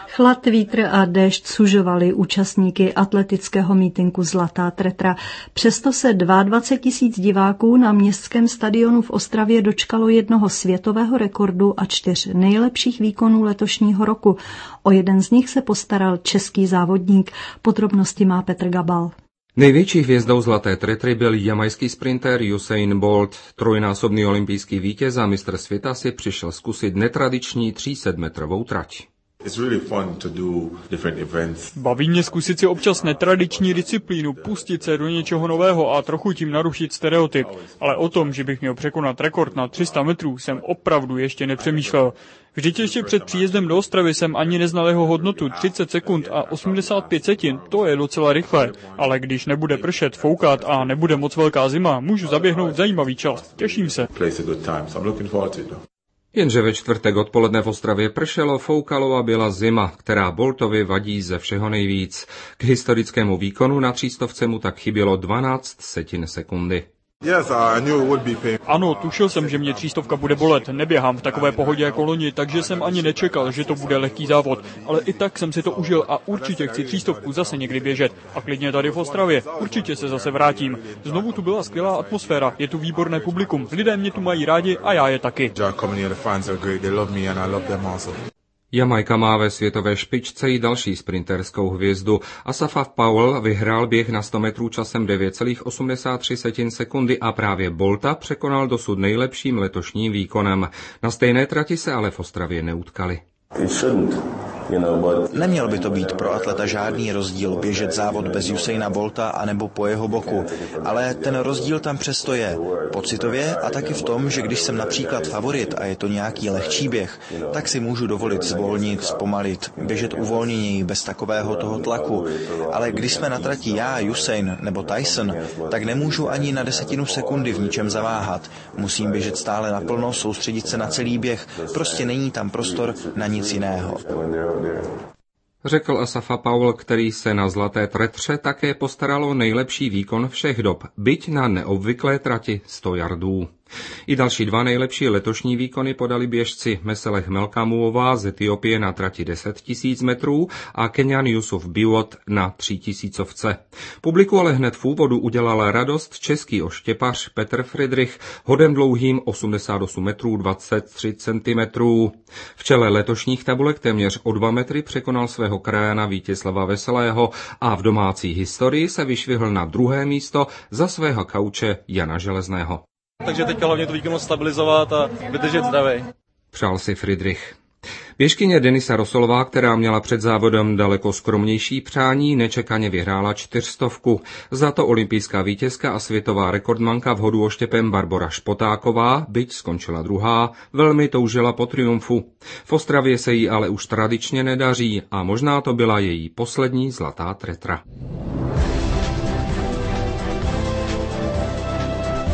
Chlad, vítr a déšť sužovali účastníky atletického mítinku Zlatá Tretra. Přesto se 22 000 diváků na městském stadionu v Ostravě dočkalo jednoho světového rekordu a 4 nejlepších výkonů letošního roku. O jeden z nich se postaral český závodník. Podrobnosti má Petr Gabal. Největší hvězdou Zlaté Tretry byl jamajský sprinter Usain Bolt. Trojnásobný olympijský vítěz a mistr světa si přišel zkusit netradiční 300metrovou trať. Baví mě zkusit si občas netradiční disciplínu, pustit se do něčeho nového a trochu tím narušit stereotyp. Ale o tom, že bych měl překonat rekord na 300 metrů, jsem opravdu ještě nepřemýšlel. Vždyť ještě před příjezdem do Ostravy jsem ani neznal jeho hodnotu 30 sekund a 85 setin, to je docela rychle. Ale když nebude pršet, foukat a nebude moc velká zima, můžu zaběhnout zajímavý čas. Těším se. Jenže ve čtvrtek odpoledne v Ostravě pršelo, foukalo a byla zima, která Boltovi vadí ze všeho nejvíc. K historickému výkonu na 300 mu tak chybělo 12 setin sekundy. Ano, tušil jsem, že mě 300 bude bolet. Neběhám v takové pohodě jako loni, takže jsem ani nečekal, že to bude lehký závod. Ale i tak jsem si to užil a určitě chci 300 zase někdy běžet. A klidně tady v Ostravě. Určitě se zase vrátím. Znovu tu byla skvělá atmosféra, je tu výborné publikum. Lidé mě tu mají rádi a já je taky. Jamajka má ve světové špičce i další sprinterskou hvězdu. Asafa Powell vyhrál běh na 100 metrů časem 9,83 sekundy a právě Bolta překonal dosud nejlepším letošním výkonem. Na stejné trati se ale v Ostravě neutkali. Neměl by to být pro atleta žádný rozdíl běžet závod bez Usaina Bolta anebo po jeho boku, ale ten rozdíl tam přesto je. Pocitově a taky v tom, že když jsem například favorit a je to nějaký lehčí běh, tak si můžu dovolit zvolnit, zpomalit, běžet uvolněněji bez takového toho tlaku. Ale když jsme na trati já, Usain nebo Tyson, tak nemůžu ani na 10 sekundy v ničem zaváhat. Musím běžet stále naplno, soustředit se na celý běh, prostě není tam prostor na nic jiného. Řekl Asafa Powell, který se na Zlaté Tretře také postaral o nejlepší výkon všech dob, byť na neobvyklé trati 100 yardů. I další 2 nejlepší letošní výkony podali běžci Meselech Melkamuová z Etiopie na trati 10 000 metrů a Keňan Yusuf Biwott na 3000. Publiku ale hned v úvodu udělal radost český oštěpař Petr Friedrich hodem dlouhým 88 metrů 23 centimetrů. V čele letošních tabulek téměř o 2 metry překonal svého krajana Vítězslava Veselého a v domácí historii se vyšvihl na 2. místo za svého kauče Jana Železného. Takže teď hlavně tu výkonnost stabilizovat a vydržet zdravý. Přál si Friedrich. Běžkyně Denisa Rosolová, která měla před závodem daleko skromnější přání, nečekaně vyhrála 400. Za to olympijská vítězka a světová rekordmanka v hodu oštěpem Barbora Špotáková, byť skončila 2., velmi toužila po triumfu. V Ostravě se jí ale už tradičně nedaří a možná to byla její poslední Zlatá Tretra.